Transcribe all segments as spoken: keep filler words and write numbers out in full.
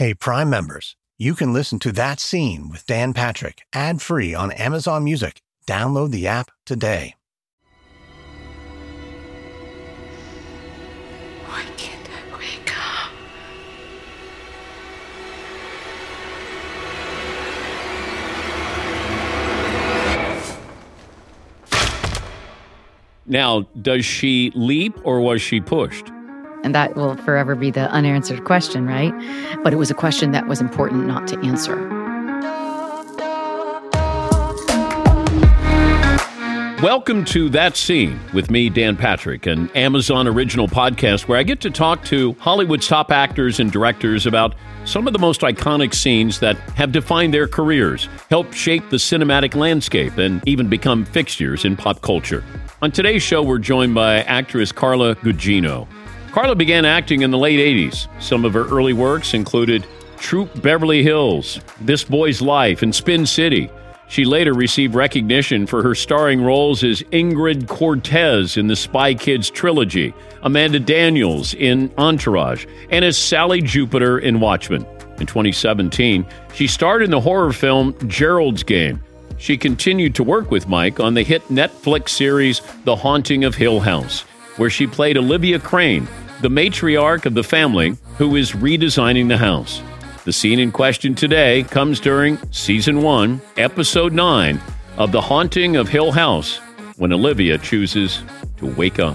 Hey, Prime members, you can listen to That Scene with Dan Patrick ad-free on Amazon Music. Download the app today. Why can't I wake up? Now, does she leap or was she pushed? And that will forever be the unanswered question, right? But it was a question that was important not to answer. Welcome to That Scene with me, Dan Patrick, an Amazon original podcast where I get to talk to Hollywood's top actors and directors about some of the most iconic scenes that have defined their careers, helped shape the cinematic landscape, and even become fixtures in pop culture. On today's show, we're joined by actress Carla Gugino. Carla began acting in the late eighties. Some of her early works included Troop Beverly Hills, This Boy's Life, and Spin City. She later received recognition for her starring roles as Ingrid Cortez in the Spy Kids trilogy, Amanda Daniels in Entourage, and as Sally Jupiter in Watchmen. In twenty seventeen, she starred in the horror film Gerald's Game. She continued to work with Mike on the hit Netflix series The Haunting of Hill House, where she played Olivia Crane, the matriarch of the family who is redesigning the house. The scene in question today comes during Season one, Episode nine of The Haunting of Hill House, when Olivia chooses to wake up.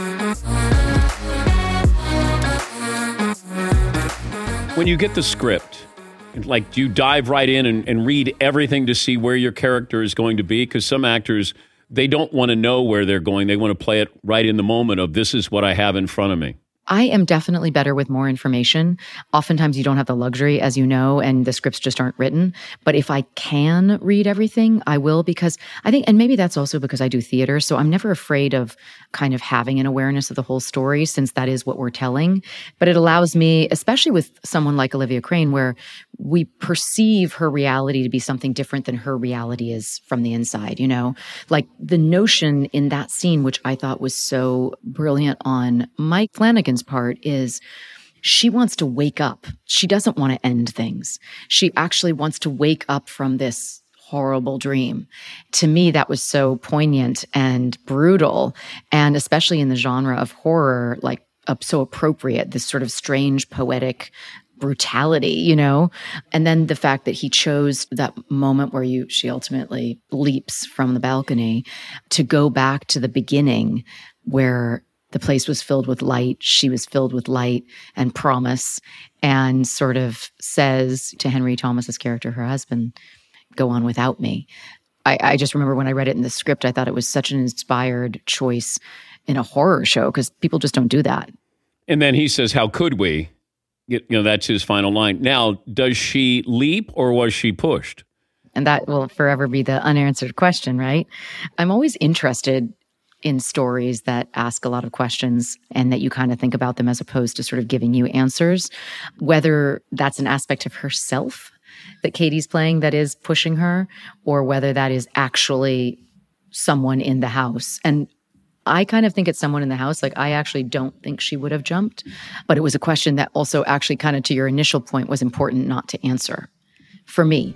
When you get the script, like, do you dive right in and, and read everything to see where your character is going to be? Because some actors, they don't want to know where they're going. They want to play it right in the moment of, this is what I have in front of me. I am definitely better with more information. Oftentimes you don't have the luxury, as you know, and the scripts just aren't written. But if I can read everything, I will, because I think, and maybe that's also because I do theater, so I'm never afraid of kind of having an awareness of the whole story, since that is what we're telling. But it allows me, especially with someone like Olivia Crane, where we perceive her reality to be something different than her reality is from the inside, you know? Like the notion in that scene, which I thought was so brilliant on Mike Flanagan's part, is she wants to wake up. She doesn't want to end things. She actually wants to wake up from this horrible dream. To me, that was so poignant and brutal, and especially in the genre of horror, like uh, so appropriate, this sort of strange poetic brutality, you know? And then the fact that he chose that moment where you she ultimately leaps from the balcony to go back to the beginning, where the place was filled with light, she was filled with light and promise, and sort of says to Henry Thomas's character, her husband, go on without me. I, I just remember when I read it in the script, I thought it was such an inspired choice in a horror show, because people just don't do that. And then he says, how could we? You know, that's his final line. Now, does she leap or was she pushed? And that will forever be the unanswered question, right? I'm always interested in stories that ask a lot of questions and that you kind of think about them as opposed to sort of giving you answers, whether that's an aspect of herself that Katie's playing that is pushing her, or whether that is actually someone in the house. And I kind of think it's someone in the house. Like, I actually don't think she would have jumped, but it was a question that also actually kind of, to your initial point, was important not to answer for me.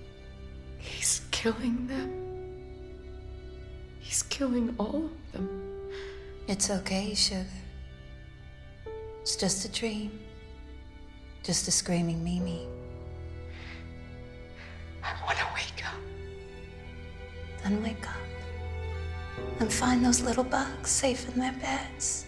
He's killing them. He's killing all of them. It's okay, sugar. It's just a dream. Just a screaming Mimi. I want to wake up. Then wake up. And find those little bugs safe in their beds.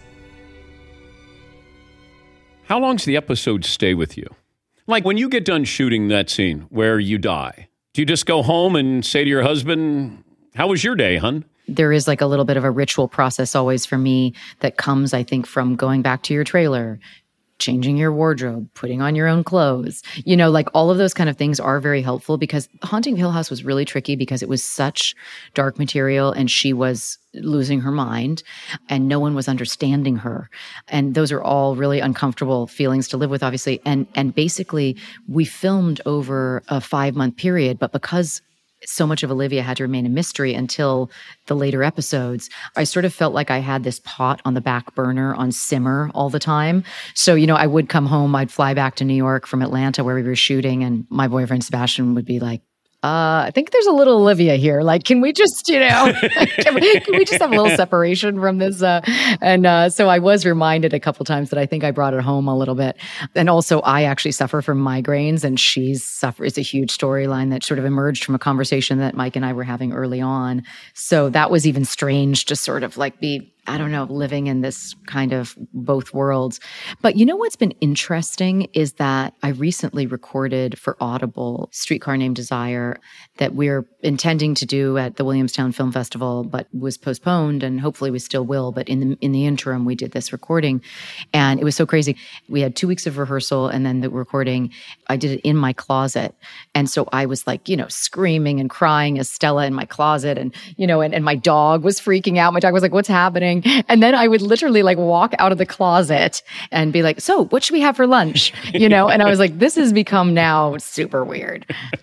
How long does the episode stay with you? Like, when you get done shooting that scene where you die, do you just go home and say to your husband, how was your day, hun? There is like a little bit of a ritual process always for me that comes, I think, from going back to your trailer, changing your wardrobe, putting on your own clothes. You know, like all of those kind of things are very helpful, because Haunting of Hill House was really tricky because it was such dark material and she was losing her mind and no one was understanding her. And those are all really uncomfortable feelings to live with, obviously. And, and basically we filmed over a five month period, but because so much of Olivia had to remain a mystery until the later episodes, I sort of felt like I had this pot on the back burner on simmer all the time. So, you know, I would come home, I'd fly back to New York from Atlanta where we were shooting, and my boyfriend Sebastian would be like, Uh, I think there's a little Olivia here. Like, can we just, you know, can, we, can we just have a little separation from this? Uh, and uh, so I was reminded a couple times that I think I brought it home a little bit. And also, I actually suffer from migraines, and she's suffer. It's a huge storyline that sort of emerged from a conversation that Mike and I were having early on. So that was even strange to sort of like be, I don't know, living in this kind of both worlds. But you know what's been interesting is that I recently recorded for Audible Streetcar Named Desire that we're intending to do at the Williamstown Film Festival, but was postponed, and hopefully we still will. But in the in the interim, we did this recording, and it was so crazy. We had two weeks of rehearsal, and then the recording, I did it in my closet. And so I was like, you know, screaming and crying as Stella in my closet, and, you know, and, and my dog was freaking out. My dog was like, what's happening? And then I would literally like walk out of the closet and be like, so what should we have for lunch? You know, and I was like, this has become now super weird.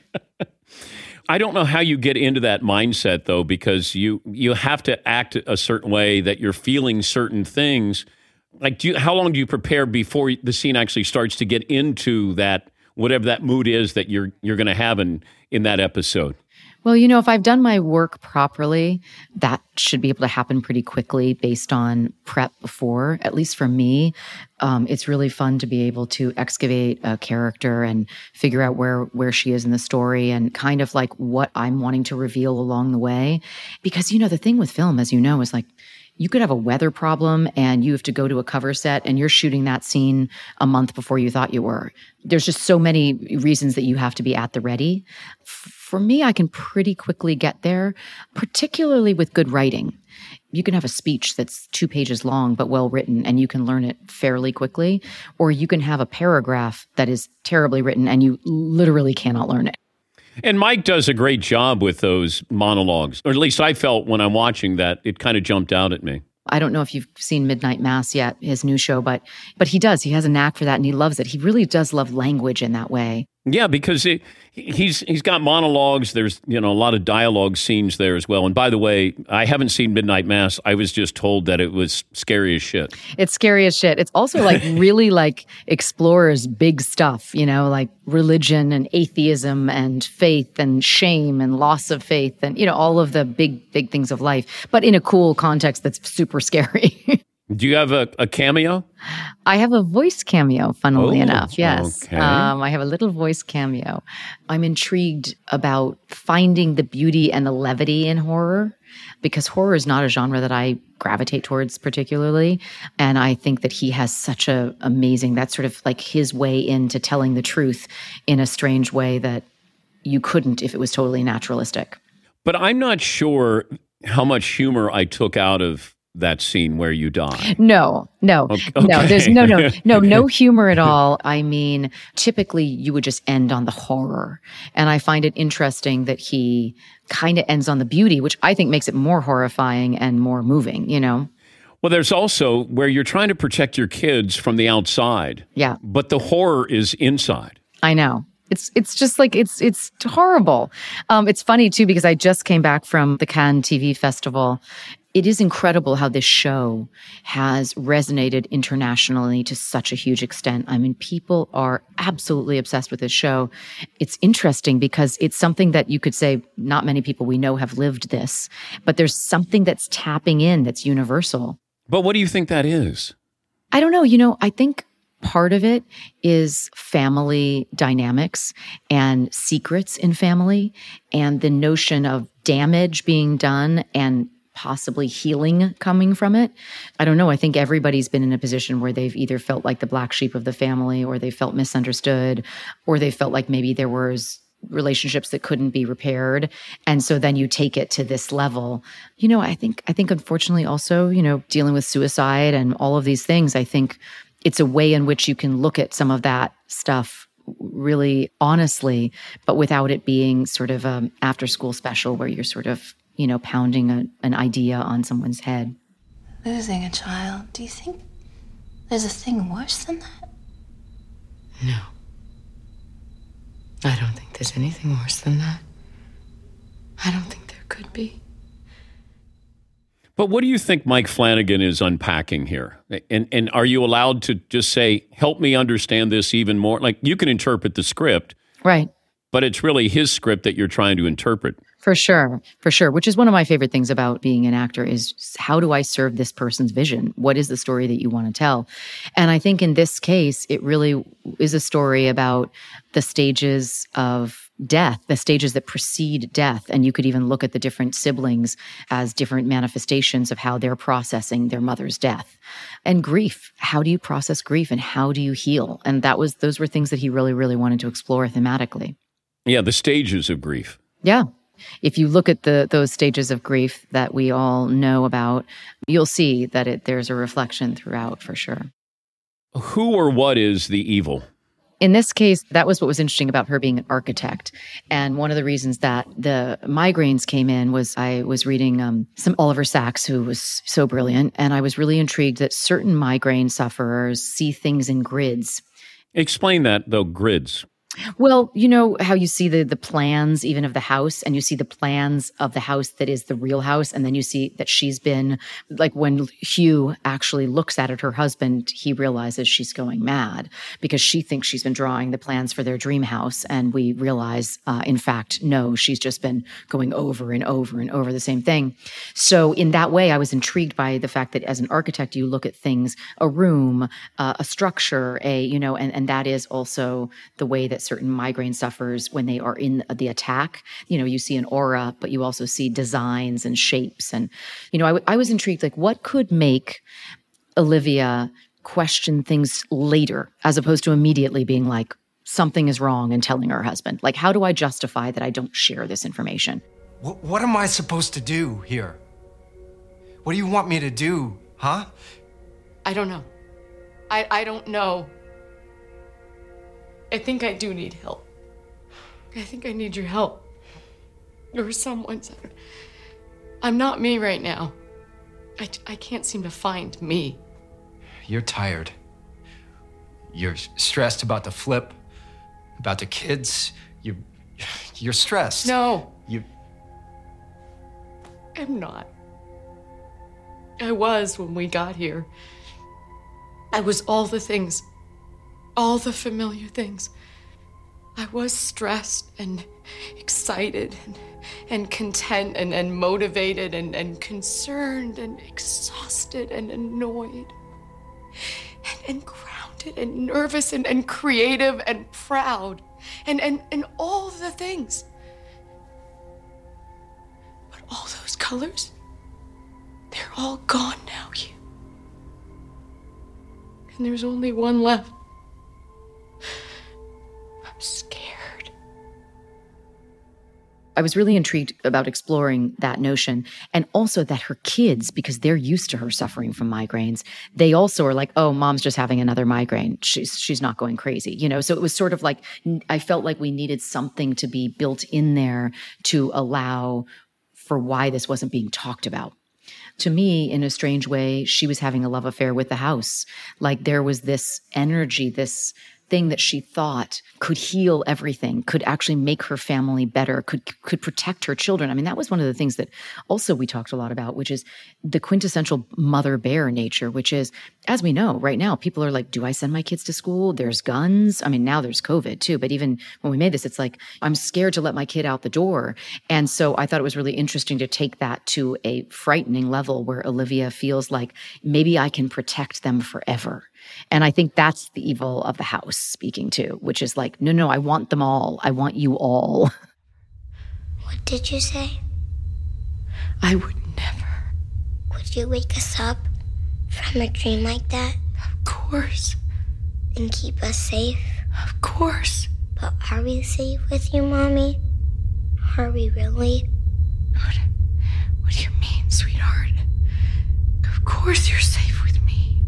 I don't know how you get into that mindset, though, because you you have to act a certain way, that you're feeling certain things. Like, do you, how long do you prepare before the scene actually starts to get into that, whatever that mood is that you're you're going to have in, in that episode? Well, you know, if I've done my work properly, that should be able to happen pretty quickly based on prep before. At least for me, um, it's really fun to be able to excavate a character and figure out where where she is in the story and kind of like what I'm wanting to reveal along the way. Because, you know, the thing with film, as you know, is like, you could have a weather problem and you have to go to a cover set and you're shooting that scene a month before you thought you were. There's just so many reasons that you have to be at the ready. For me, I can pretty quickly get there, particularly with good writing. You can have a speech that's two pages long but well written and you can learn it fairly quickly, or you can have a paragraph that is terribly written and you literally cannot learn it. And Mike does a great job with those monologues, or at least I felt when I'm watching that, it kind of jumped out at me. I don't know if you've seen Midnight Mass yet, his new show, but but he does. He has a knack for that, and he loves it. He really does love language in that way. Yeah, because it, he's he's got monologues. There's, you know, a lot of dialogue scenes there as well. And by the way, I haven't seen Midnight Mass. I was just told that it was scary as shit. It's scary as shit. It's also like really like explores big stuff, you know, like religion and atheism and faith and shame and loss of faith and, you know, all of the big, big things of life, but in a cool context that's super scary. Do you have a, a cameo? I have a voice cameo, funnily oh, enough. Yes. Okay. Um, I have a little voice cameo. I'm intrigued about finding the beauty and the levity in horror, because horror is not a genre that I gravitate towards particularly. And I think that he has such a amazing, that's sort of like his way into telling the truth in a strange way that you couldn't if it was totally naturalistic. But I'm not sure how much humor I took out of that scene where you die. No, no, okay. no, there's no, no, no, no humor at all. I mean, typically you would just end on the horror. And I find it interesting that he kind of ends on the beauty, which I think makes it more horrifying and more moving, you know? Well, there's also where you're trying to protect your kids from the outside. Yeah. But the horror is inside. I know. It's it's just like, it's it's horrible. Um, it's funny, too, because I just came back from the Cannes T V Festival. It is incredible how this show has resonated internationally to such a huge extent. I mean, people are absolutely obsessed with this show. It's interesting because it's something that you could say not many people we know have lived this, but there's something that's tapping in that's universal. But what do you think that is? I don't know. You know, I think part of it is family dynamics and secrets in family and the notion of damage being done and possibly healing coming from it. I don't know. I think everybody's been in a position where they've either felt like the black sheep of the family, or they felt misunderstood, or they felt like maybe there was relationships that couldn't be repaired. And so then you take it to this level. You know, I think, I think unfortunately also, you know, dealing with suicide and all of these things, I think it's a way in which you can look at some of that stuff really honestly, but without it being sort of an after school special where you're sort of, you know, pounding a, an idea on someone's head. Losing a child, do you think there's a thing worse than that? No. I don't think there's anything worse than that. I don't think there could be. But what do you think Mike Flanagan is unpacking here? And and are you allowed to just say, help me understand this even more? Like, you can interpret the script. Right. But it's really his script that you're trying to interpret. For sure, for sure, which is one of my favorite things about being an actor is how do I serve this person's vision? What is the story that you want to tell? And I think in this case, it really is a story about the stages of death, the stages that precede death. And you could even look at the different siblings as different manifestations of how they're processing their mother's death. And grief, how do you process grief and how do you heal? And that was those were things that he really, really wanted to explore thematically. Yeah, the stages of grief. Yeah. If you look at the those stages of grief that we all know about, you'll see that it, there's a reflection throughout for sure. Who or what is the evil? In this case, that was what was interesting about her being an architect. And one of the reasons that the migraines came in was I was reading um, some Oliver Sacks, who was so brilliant. And I was really intrigued that certain migraine sufferers see things in grids. Explain that, though, grids. Well, you know how you see the the plans even of the house, and you see the plans of the house that is the real house, and then you see that she's been, like when Hugh actually looks at it, her husband, he realizes she's going mad because she thinks she's been drawing the plans for their dream house, and we realize, uh, in fact, no, she's just been going over and over and over the same thing. So in that way, I was intrigued by the fact that as an architect, you look at things, a room, uh, a structure, a, you know, and, and that is also the way that certain migraine sufferers, when they are in the attack, you know, you see an aura, but you also see designs and shapes. And, you know, I, w- I was intrigued, like, what could make Olivia question things later, as opposed to immediately being like, something is wrong and telling her husband? Like, how do I justify that I don't share this information? What, what am I supposed to do here? What do you want me to do, huh? I don't know. I, I don't know. I think I do need help. I think I need your help. Or someone's. I'm not me right now. I, I can't seem to find me. You're tired. You're stressed about the flip, about the kids. You, you're stressed. No. You. I'm not. I was when we got here. I was all the things. All the familiar things. I was stressed and excited and, and content and, and motivated and, and concerned and exhausted and annoyed and, and grounded and nervous and, and creative and proud and, and, and all the things. But all those colors, they're all gone now, Hugh. And there's only one left. I'm scared. I was really intrigued about exploring that notion, and also that her kids, because they're used to her suffering from migraines, they also are like, oh, mom's just having another migraine. She's she's not going crazy, you know? So it was sort of like, I felt like we needed something to be built in there to allow for why this wasn't being talked about. To me, in a strange way, she was having a love affair with the house. Like there was this energy, this thing that she thought could heal everything, could actually make her family better, could could protect her children. I mean, that was one of the things that also we talked a lot about, which is the quintessential mother bear nature, which is, as we know, right now, people are like, do I send my kids to school? There's guns. I mean, now there's COVID too. But even when we made this, it's like, I'm scared to let my kid out the door. And so I thought it was really interesting to take that to a frightening level where Olivia feels like maybe I can protect them forever. And I think that's the evil of the house speaking to, which is like, no, no, I want them all. I want you all. What did you say? I would never. Would you wake us up from a dream like that? Of course. And keep us safe? Of course. But are we safe with you, Mommy? Are we really? What, what do you mean, sweetheart? Of course you're safe with me.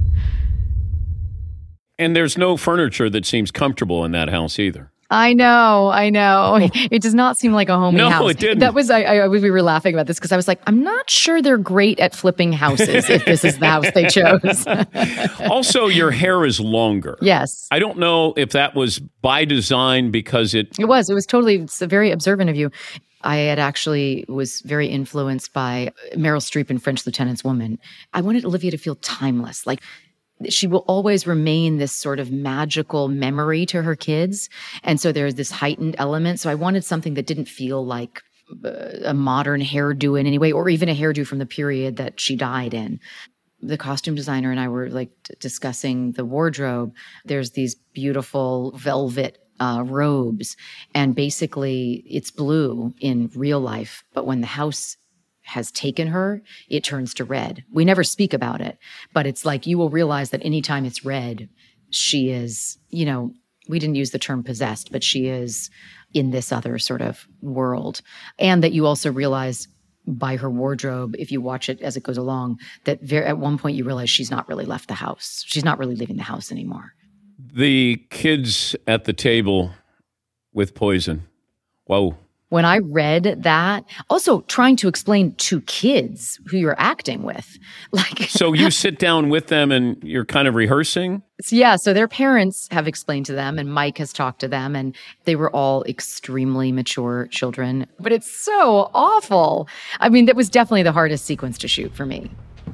And there's no furniture that seems comfortable in that house either. I know, I know. It does not seem like a homey no, house. No, it didn't. That was, I, I, we were laughing about this because I was like, I'm not sure they're great at flipping houses if this is the house they chose. Also, your hair is longer. Yes. I don't know if that was by design because it... It was. It was totally, it's very observant of you. I had actually was very influenced by Meryl Streep in French Lieutenant's Woman. I wanted Olivia to feel timeless. Like, she will always remain this sort of magical memory to her kids. And so there's this heightened element. So I wanted something that didn't feel like a modern hairdo in any way, or even a hairdo from the period that she died in. The costume designer and I were like d- discussing the wardrobe. There's these beautiful velvet uh, robes, and basically it's blue in real life. But when the house has taken her, it turns to red. We never speak about it, but it's like you will realize that anytime it's red, she is, you know, we didn't use the term possessed, but she is in this other sort of world. And that you also realize by her wardrobe, if you watch it as it goes along, that very, at one point you realize she's not really left the house. She's not really leaving the house anymore. The kids at the table with poison. Whoa. When I read that, also trying to explain to kids who you're acting with, like, so you sit down with them and you're kind of rehearsing? Yeah, so their parents have explained to them, and Mike has talked to them, and they were all extremely mature children. But it's so awful. I mean, that was definitely the hardest sequence to shoot for me.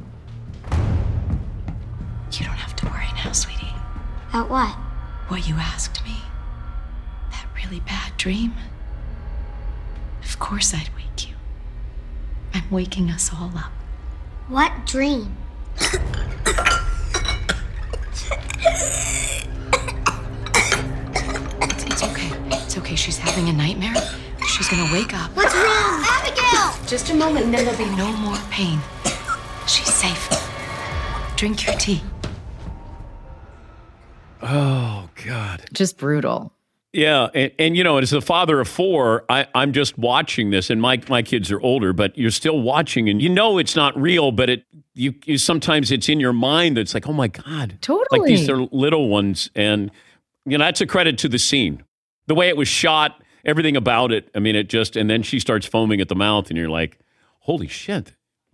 You don't have to worry now, sweetie. About what? What you asked me. That really bad dream. Of course I'd wake you. I'm waking us all up. What dream? It's, it's okay. It's okay. She's having a nightmare. She's gonna wake up. What's wrong? Abigail! Just a moment, and then there'll be no more pain. She's safe. Drink your tea. Oh, God. Just brutal. Yeah, and, and you know, as a father of four, I, I'm just watching this, and my my kids are older, but you're still watching, and you know it's not real, but it you, you sometimes it's in your mind that's like, oh my God, Totally. like these are little ones, and you know that's a credit to the scene, the way it was shot, everything about it. I mean, it just, and then she starts foaming at the mouth, and you're like, holy shit.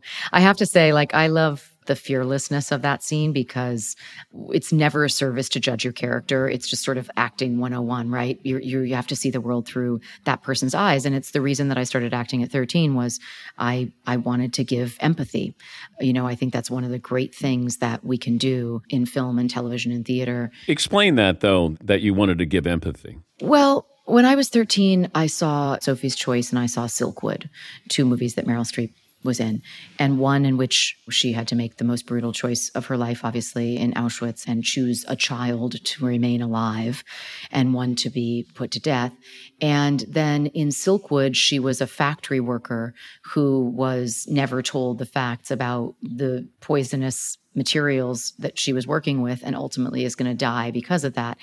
I have to say, like, I love the fearlessness of that scene because it's never a service to judge your character. It's just sort of acting one oh one, right? You're, you're, you have to see the world through that person's eyes. And it's the reason that I started acting at thirteen was I, I wanted to give empathy. You know, I think that's one of the great things that we can do in film and television and theater. Explain that, though, that you wanted to give empathy. Well, when I was thirteen, I saw Sophie's Choice and I saw Silkwood, two movies that Meryl Streep was in, and one in which she had to make the most brutal choice of her life, obviously, in Auschwitz, and choose a child to remain alive and one to be put to death. And then in Silkwood, she was a factory worker who was never told the facts about the poisonous materials that she was working with and ultimately is going to die because of that.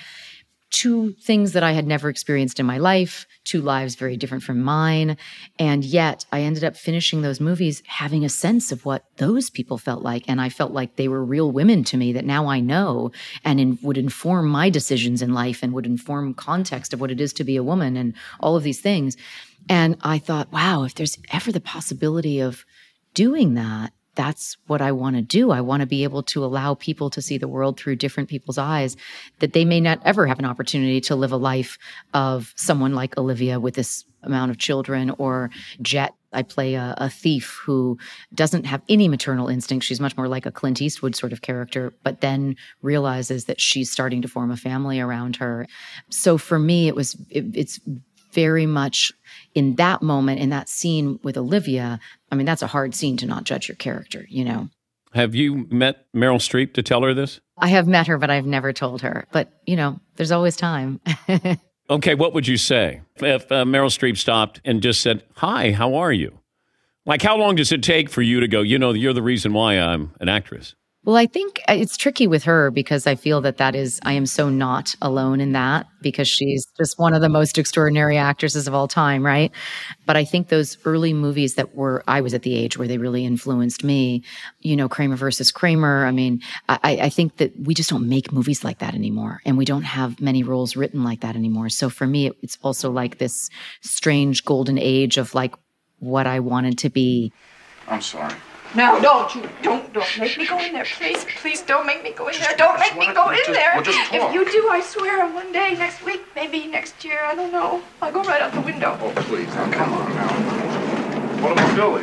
Two things that I had never experienced in my life, two lives very different from mine. And yet I ended up finishing those movies having a sense of what those people felt like. And I felt like they were real women to me that now I know and in, would inform my decisions in life and would inform context of what it is to be a woman and all of these things. And I thought, wow, if there's ever the possibility of doing that, that's what I want to do. I want to be able to allow people to see the world through different people's eyes, that they may not ever have an opportunity to live a life of someone like Olivia with this amount of children, or Jet. I play a, a thief who doesn't have any maternal instinct. She's much more like a Clint Eastwood sort of character, but then realizes that she's starting to form a family around her. So for me, it was, it, it's very much in that moment, in that scene with Olivia. I mean, that's a hard scene to not judge your character, you know. Have you met Meryl Streep to tell her this? I have met her, but I've never told her. But, you know, there's always time. Okay, what would you say if uh, Meryl Streep stopped and just said, hi, how are you? Like, how long does it take for you to go, you know, you're the reason why I'm an actress? Well, I think it's tricky with her because I feel that that is, I am so not alone in that because she's just one of the most extraordinary actresses of all time, right? But I think those early movies that were, I was at the age where they really influenced me, you know, Kramer versus Kramer. I mean, I, I think that we just don't make movies like that anymore. And we don't have many roles written like that anymore. So for me, it's also like this strange golden age of like what I wanted to be. I'm sorry. No, don't you, don't, don't make me go in there, please. Please don't make me go in just, there. Don't make me go in just, there. We'll just if you do, I swear, one day, next week, maybe next year, I don't know. I'll go right out the window. Oh, please, now, come on now. What about Billy?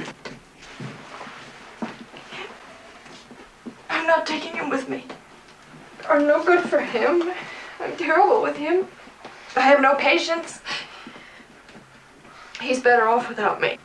I'm not taking him with me. I'm no good for him. I'm terrible with him. I have no patience. He's better off without me.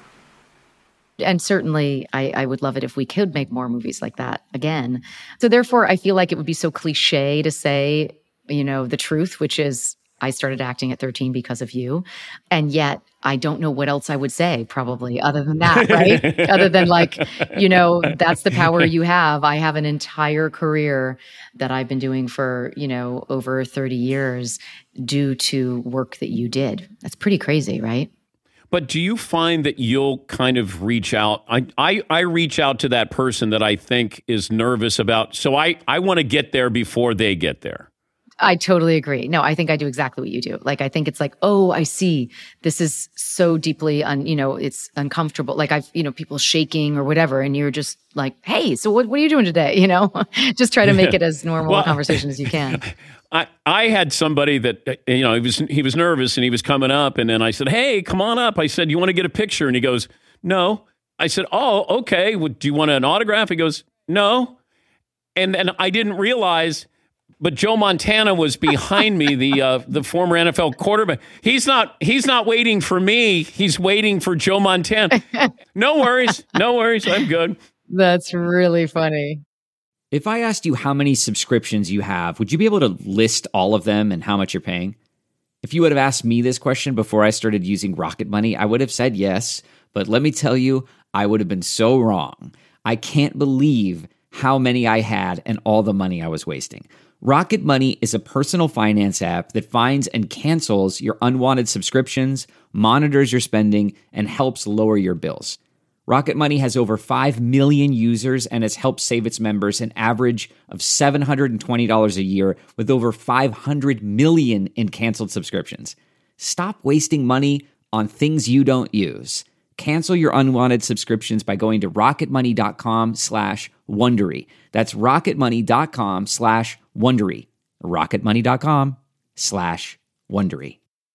And certainly, I, I would love it if we could make more movies like that again. So therefore, I feel like it would be so cliche to say, you know, the truth, which is I started acting at thirteen because of you. And yet, I don't know what else I would say, probably, other than that, right? Other than like, you know, that's the power you have. I have an entire career that I've been doing for, you know, over thirty years due to work that you did. That's pretty crazy, right? But do you find that you'll kind of reach out? I, I, I reach out to that person that I think is nervous about. So I, I want to get there before they get there. I totally agree. No, I think I do exactly what you do. Like, I think it's like, oh, I see. This is so deeply, un, you know, it's uncomfortable. Like I've, you know, people shaking or whatever. And you're just like, hey, so what, what are you doing today? You know, just try to make it as normal well, a conversation as you can. I, I had somebody that, you know, he was he was nervous and he was coming up. And then I said, hey, come on up. I said, you want to get a picture? And he goes, no. I said, oh, okay. Well, do you want an autograph? He goes, no. And and I didn't realize, but Joe Montana was behind me, the uh, the former N F L quarterback. He's not he's not waiting for me. He's waiting for Joe Montana. No worries. No worries. I'm good. That's really funny. If I asked you how many subscriptions you have, would you be able to list all of them and how much you're paying? If you would have asked me this question before I started using Rocket Money, I would have said yes. But let me tell you, I would have been so wrong. I can't believe how many I had and all the money I was wasting. Rocket Money is a personal finance app that finds and cancels your unwanted subscriptions, monitors your spending, and helps lower your bills. Rocket Money has over five million users and has helped save its members an average of seven hundred twenty dollars a year with over five hundred million in canceled subscriptions. Stop wasting money on things you don't use. Cancel your unwanted subscriptions by going to rocketmoney.com slash Wondery. That's rocketmoney.com slash Wondery. rocketmoney.com slash Wondery.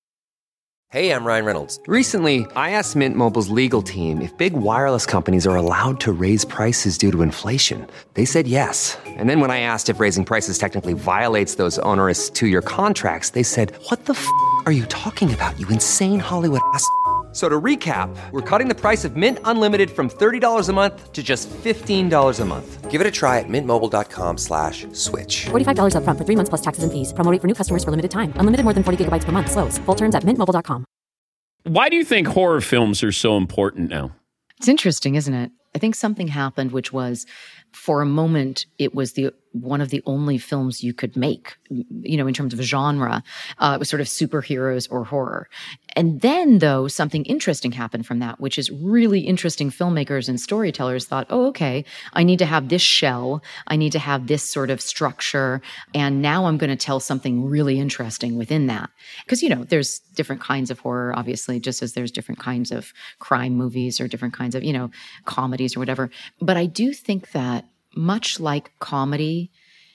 Hey, I'm Ryan Reynolds. Recently, I asked Mint Mobile's legal team if big wireless companies are allowed to raise prices due to inflation. They said yes. And then when I asked if raising prices technically violates those onerous two-year contracts, they said, what the f*** are you talking about, you insane Hollywood ass f- So to recap, we're cutting the price of Mint Unlimited from thirty dollars a month to just fifteen dollars a month. Give it a try at mintmobile.com slash switch. forty-five dollars up front for three months plus taxes and fees. Promo rate for new customers for limited time. Unlimited more than forty gigabytes per month. Slows full terms at mint mobile dot com. Why do you think horror films are so important now? It's interesting, isn't it? I think something happened, which was, for a moment, it was the one of the only films you could make, you know, in terms of genre. Uh, it was sort of superheroes or horror. And then, though, something interesting happened from that, which is really interesting filmmakers and storytellers thought, oh, okay, I need to have this shell. I need to have this sort of structure. And now I'm going to tell something really interesting within that. Because, you know, there's different kinds of horror, obviously, just as there's different kinds of crime movies or different kinds of, you know, comedies or whatever. But I do think that much like comedy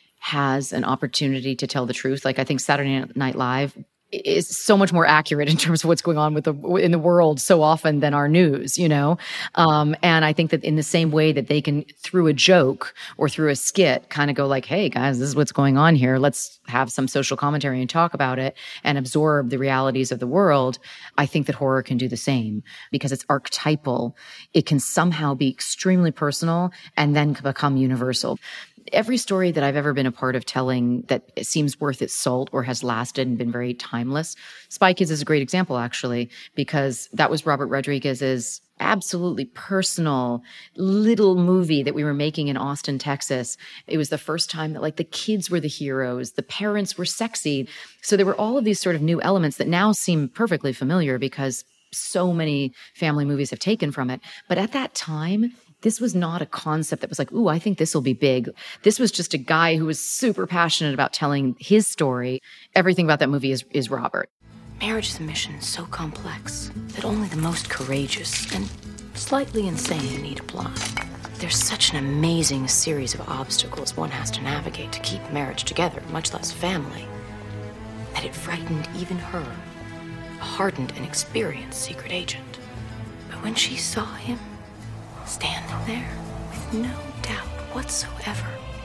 has an opportunity to tell the truth, like I think Saturday Night Live is so much more accurate in terms of what's going on with the in the world so often than our news, you know? Um, and I think that in the same way that they can, through a joke or through a skit, kind of go like, hey, guys, this is what's going on here. Let's have some social commentary and talk about it and absorb the realities of the world. I think that horror can do the same because it's archetypal. It can somehow be extremely personal and then become universal. Every story that I've ever been a part of telling that seems worth its salt or has lasted and been very timeless, Spy Kids is a great example, actually, because that was Robert Rodriguez's absolutely personal little movie that we were making in Austin, Texas. It was the first time that like the kids were the heroes, the parents were sexy. So there were all of these sort of new elements that now seem perfectly familiar because so many family movies have taken from it. But at that time, this was not a concept that was like, ooh, I think this will be big. This was just a guy who was super passionate about telling his story. Everything about that movie is, is Robert. Marriage is a mission so complex that only the most courageous and slightly insane need apply. There's such an amazing series of obstacles one has to navigate to keep marriage together, much less family, that it frightened even her, a hardened and experienced secret agent. But when she saw him standing there with no doubt whatsoever,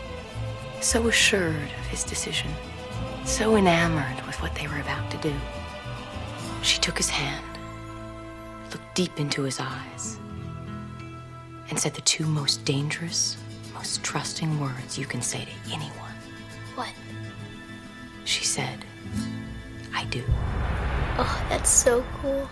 so assured of his decision, so enamored with what they were about to do, she took his hand, looked deep into his eyes, and said the two most dangerous, most trusting words you can say to anyone. What? She said, I do. Oh, that's so cool.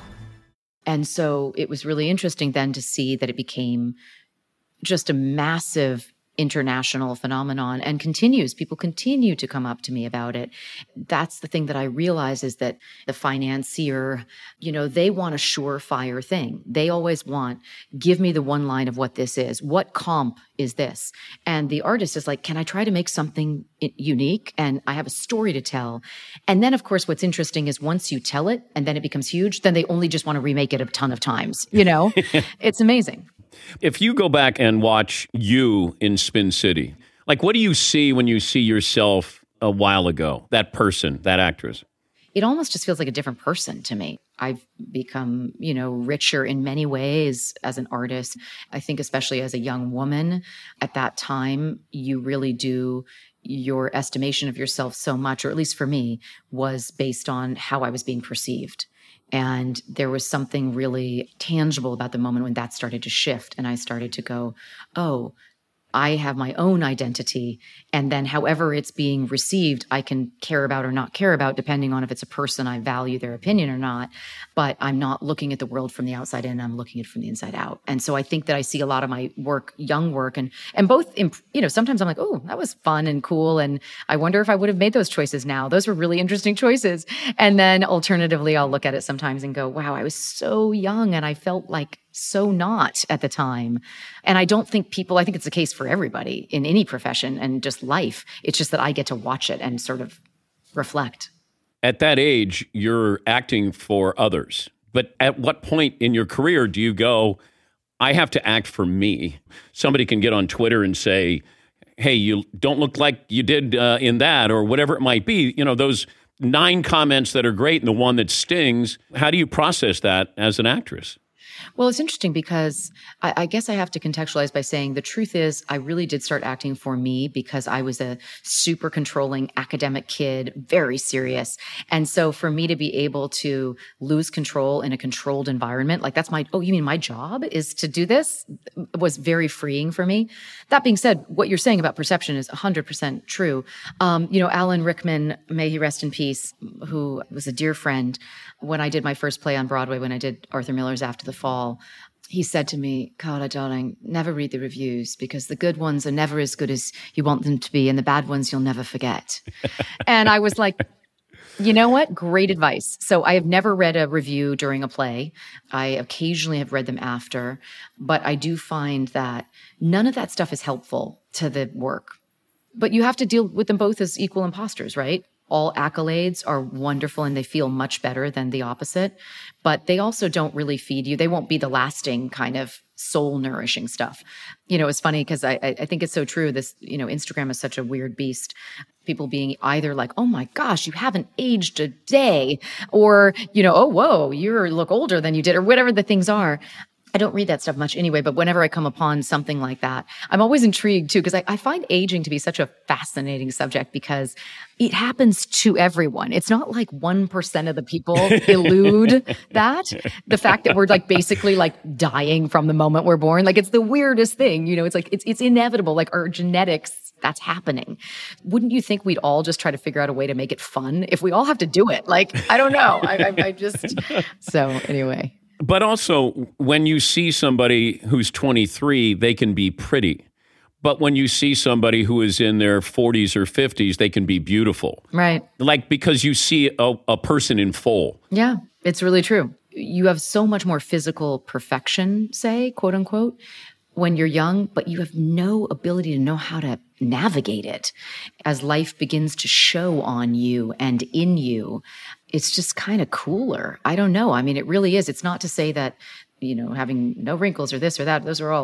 And so it was really interesting then to see that it became just a massive international phenomenon and continues. People continue to come up to me about it. That's the thing that I realize is that the financier, you know, they want a surefire thing. They always want, give me the one line of what this is. What comp is this? And the artist is like, can I try to make something unique? And I have a story to tell. And then, of course, what's interesting is once you tell it and then it becomes huge, then they only just want to remake it a ton of times. You know, it's amazing. If you go back and watch you in Spin City, like what do you see when you see yourself a while ago, that person, that actress? It almost just feels like a different person to me. I've become, you know, richer in many ways as an artist. I think especially as a young woman at that time, you really do, your estimation of yourself so much, or at least for me, was based on how I was being perceived. And there was something really tangible about the moment when that started to shift. And I started to go, oh, I have my own identity. And then however it's being received, I can care about or not care about, depending on if it's a person I value their opinion or not. But I'm not looking at the world from the outside in, I'm looking at it from the inside out. And so I think that I see a lot of my work, young work, and and both, in, you know, sometimes I'm like, oh, that was fun and cool. And I wonder if I would have made those choices now. Those were really interesting choices. And then alternatively, I'll look at it sometimes and go, wow, I was so young and I felt like so not at the time. And I don't think people, I think it's the case for everybody in any profession and just life. It's just that I get to watch it and sort of reflect. At that age, you're acting for others. But at what point in your career do you go, I have to act for me? Somebody can get on Twitter and say, hey, you don't look like you did uh, in that, or whatever it might be. You know, those nine comments that are great and the one that stings. How do you process that as an actress? Well, it's interesting because I, I guess I have to contextualize by saying the truth is I really did start acting for me because I was a super controlling academic kid, very serious. And so for me to be able to lose control in a controlled environment, like that's my, oh, you mean my job is to do this, was very freeing for me. That being said, what you're saying about perception is one hundred percent true. Um, you know, Alan Rickman, may he rest in peace, who was a dear friend, when I did my first play on Broadway, when I did Arthur Miller's After the Fall, he said to me, Carla, darling, never read the reviews because the good ones are never as good as you want them to be, and the bad ones you'll never forget. And I was like, you know what? Great advice. So I have never read a review during a play. I occasionally have read them after, but I do find that none of that stuff is helpful to the work. But you have to deal with them both as equal imposters, right? All accolades are wonderful and they feel much better than the opposite, but they also don't really feed you. They won't be the lasting kind of soul nourishing stuff. You know, it's funny because I, I think it's so true. This, you know, Instagram is such a weird beast. People being either like, oh my gosh, you haven't aged a day, or, you know, oh, whoa, you look older than you did, or whatever the things are. I don't read that stuff much anyway, but whenever I come upon something like that, I'm always intrigued too, because I, I find aging to be such a fascinating subject because it happens to everyone. It's not like one percent of the people elude that. The fact that we're like basically like dying from the moment we're born, like it's the weirdest thing, you know, it's like, it's, it's inevitable, like our genetics, that's happening. Wouldn't you think we'd all just try to figure out a way to make it fun if we all have to do it? Like, I don't know. I, I, I just, so anyway. But also, when you see somebody who's twenty-three, they can be pretty. But when you see somebody who is in their forties or fifties, they can be beautiful. Right. Like, because you see a, a person in full. Yeah, it's really true. You have so much more physical perfection, say, quote unquote, when you're young, but you have no ability to know how to navigate it. As life begins to show on you and in you, it's just kind of cooler. I don't know. I mean, it really is. It's not to say that, you know, having no wrinkles or this or that, those are all like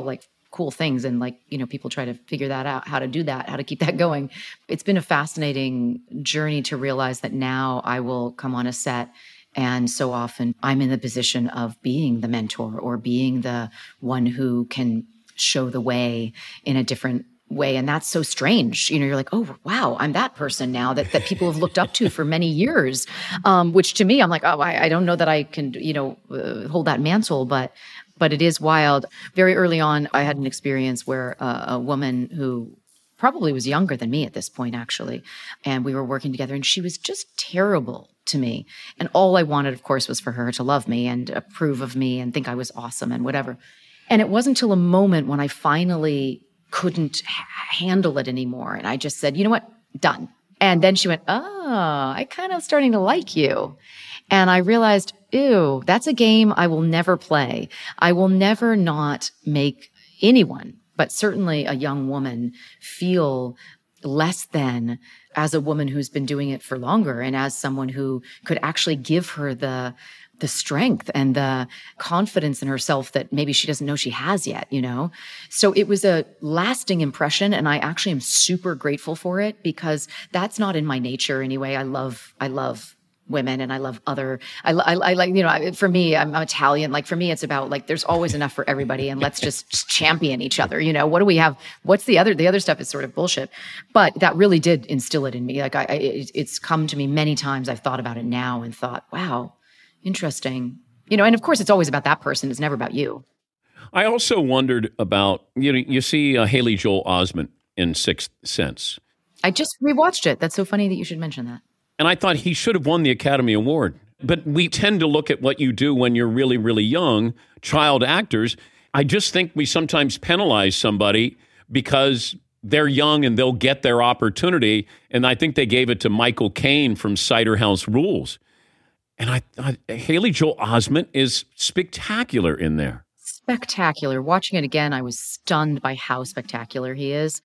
cool things. And like, you know, people try to figure that out, how to do that, how to keep that going. It's been a fascinating journey to realize that now I will come on a set and so often I'm in the position of being the mentor or being the one who can show the way in a different way. And that's so strange. You know, you're like, oh, wow, I'm that person now that, that people have looked up to for many years, um, which to me, I'm like, oh, I, I don't know that I can, you know, uh, hold that mantle, but but it is wild. Very early on, I had an experience where uh, a woman who probably was younger than me at this point, actually, and we were working together, and she was just terrible to me. And all I wanted, of course, was for her to love me and approve of me and think I was awesome and whatever. And it wasn't until a moment when I finally couldn't h- handle it anymore. And I just said, you know what? Done. And then she went, oh, I kind of starting to like you. And I realized, ew, that's a game I will never play. I will never not make anyone, but certainly a young woman, feel less than as a woman who's been doing it for longer and as someone who could actually give her the the strength and the confidence in herself that maybe she doesn't know she has yet, you know? So it was a lasting impression, and I actually am super grateful for it because that's not in my nature anyway. I love, I love women and I love other, I, I, I like, you know, I, for me, I'm, I'm Italian. Like for me, it's about like, there's always enough for everybody and let's just, just champion each other. You know, what do we have? What's the other, the other stuff is sort of bullshit, but that really did instill it in me. Like I, I it, it's come to me many times. I've thought about it now and thought, wow, interesting. You know, and of course it's always about that person. It's never about you. I also wondered about, you know, you see uh, Haley Joel Osment in Sixth Sense. I just rewatched it. That's so funny that you should mention that. And I thought he should have won the Academy Award. But we tend to look at what you do when you're really, really young, child actors. I just think we sometimes penalize somebody because they're young and they'll get their opportunity. And I think they gave it to Michael Caine from Cider House Rules. And I thought Haley Joel Osment is spectacular in there. Spectacular. Watching it again, I was stunned by how spectacular he is.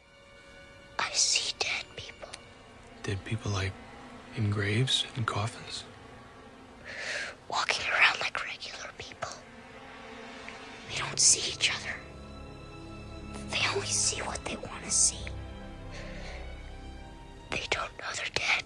I see dead people. Dead people like in graves and coffins? Walking around like regular people. They don't see each other. They only see what they want to see. They don't know they're dead.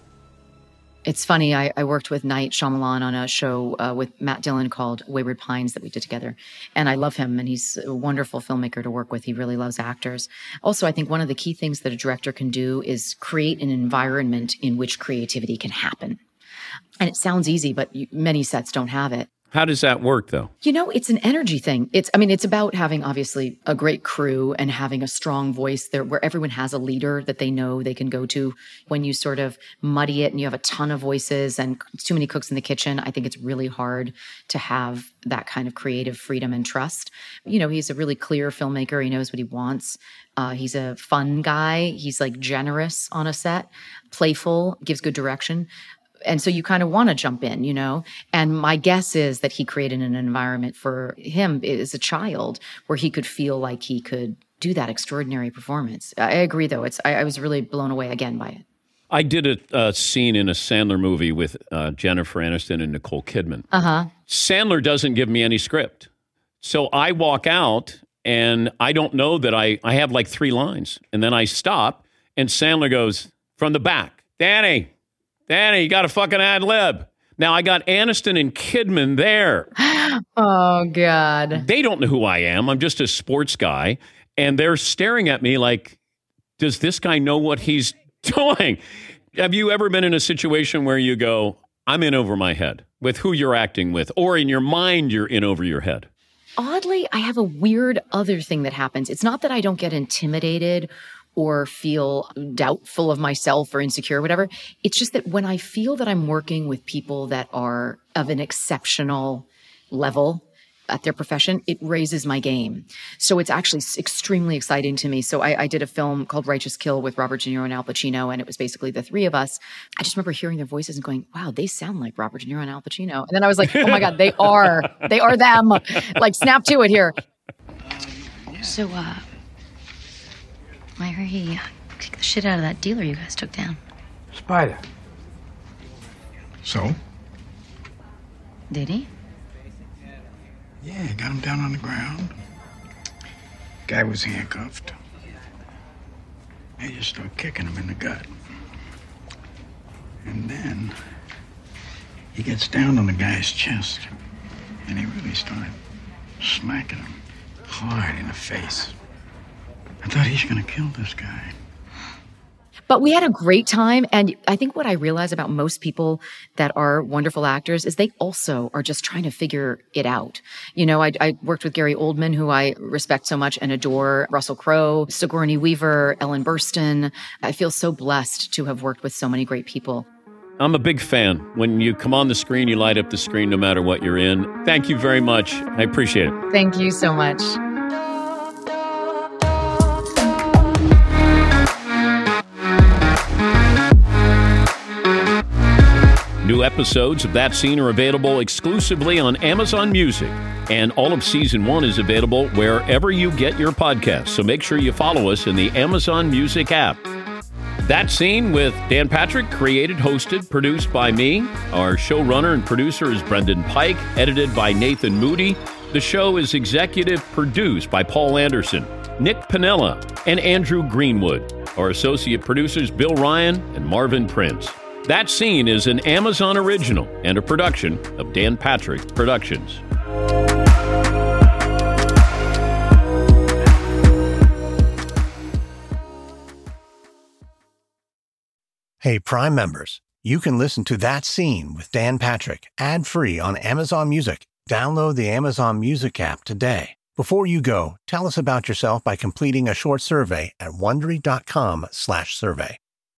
It's funny, I, I worked with Night Shyamalan on a show uh, with Matt Dillon called Wayward Pines that we did together. And I love him, and he's a wonderful filmmaker to work with. He really loves actors. Also, I think one of the key things that a director can do is create an environment in which creativity can happen. And it sounds easy, but you, many sets don't have it. How does that work, though? You know, it's an energy thing. It's, I mean, it's about having, obviously, a great crew and having a strong voice there where everyone has a leader that they know they can go to. When you sort of muddy it and you have a ton of voices and too many cooks in the kitchen, I think it's really hard to have that kind of creative freedom and trust. You know, he's a really clear filmmaker. He knows what he wants. Uh, he's a fun guy. He's like generous on a set, playful, gives good direction. And so you kind of want to jump in, you know? And my guess is that he created an environment for him as a child where he could feel like he could do that extraordinary performance. I agree, though. It's I, I was really blown away again by it. I did a, a scene in a Sandler movie with uh, Jennifer Aniston and Nicole Kidman. Uh-huh. Sandler doesn't give me any script. So I walk out and I don't know that I, I have like three lines. And then I stop and Sandler goes from the back, Danny, Danny, you got to fucking ad lib. Now, I got Aniston and Kidman there. Oh, God. They don't know who I am. I'm just a sports guy. And they're staring at me like, does this guy know what he's doing? Have you ever been in a situation where you go, I'm in over my head with who you're acting with, or in your mind, you're in over your head? Oddly, I have a weird other thing that happens. It's not that I don't get intimidated or feel doubtful of myself or insecure or whatever. It's just that when I feel that I'm working with people that are of an exceptional level at their profession, it raises my game. So it's actually extremely exciting to me. So I, I did a film called Righteous Kill with Robert De Niro and Al Pacino, and it was basically the three of us. I just remember hearing their voices and going, wow, they sound like Robert De Niro and Al Pacino. And then I was like, oh my God, they are. They are them. Like, snap to it here. So, uh... I heard he uh, kicked the shit out of that dealer you guys took down. Spider. So? Did he? Yeah, got him down on the ground. Guy was handcuffed. They just started kicking him in the gut. And then he gets down on the guy's chest, and he really started smacking him hard in the face. I thought he's gonna kill this guy. But we had a great time. And I think what I realize about most people that are wonderful actors is they also are just trying to figure it out. You know, I, I worked with Gary Oldman, who I respect so much and adore, Russell Crowe, Sigourney Weaver, Ellen Burstyn. I feel so blessed to have worked with so many great people. I'm a big fan. When you come on the screen, you light up the screen no matter what you're in. Thank you very much. I appreciate it. Thank you so much. New episodes of That Scene are available exclusively on Amazon Music, and all of Season one is available wherever you get your podcasts, so make sure you follow us in the Amazon Music app. That Scene with Dan Patrick, created, hosted, produced by me. Our showrunner and producer is Brendan Pike, edited by Nathan Moody. The show is executive produced by Paul Anderson, Nick Piniella, and Andrew Greenwood. Our associate producers, Bill Ryan and Marvin Prince. That Scene is an Amazon original and a production of Dan Patrick Productions. Hey, Prime members, you can listen to That Scene with Dan Patrick ad-free on Amazon Music. Download the Amazon Music app today. Before you go, tell us about yourself by completing a short survey at Wondery dot com slash survey.